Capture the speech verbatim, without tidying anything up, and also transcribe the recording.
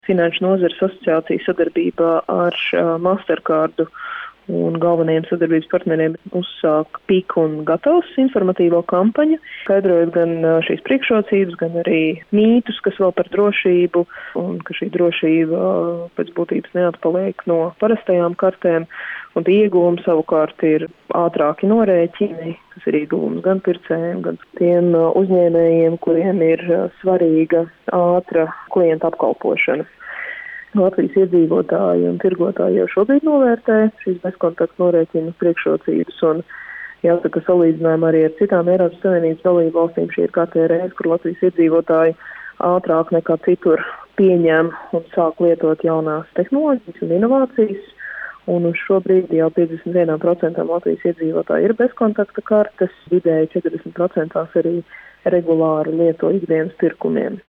Finanšu nozares asociācija sadarbībā ar Mastercardu un galvenajiem sadarbības partneriem uzsāk Pik un Gatavs informatīvo kampaņu, skaidrojot gan šīs priekšrocības, gan arī mītus, kas vēl par drošību, un ka šī drošība pēc būtības neatpaliek no parastajām kartēm, un iegūmi savukārt ir ātrāki norēķini, kas ir iegūms gan pircējiem, gan tiem uzņēmējiem, kuriem ir svarīga ātra klienta apkalpošana. Latvijas iedzīvotāji un tirgotāji jau šobrīd novērtē šīs bezkontaktu norēķinu priekšrocības, un jāsaka, salīdzinājumā arī ar citām Eiropas Savienības dalību valstīm šī ir kārtējā reize, kur Latvijas iedzīvotāji ātrāk nekā citur pieņem un sāk lietot jaunās tehnoloģijas un inovācijas, un uz šobrīd jau piecdesmit viens procents Latvijas iedzīvotāji ir bezkontakta kartes, vidēji četrdesmit procenti arī regulāri lieto ikdienas pirkumiem.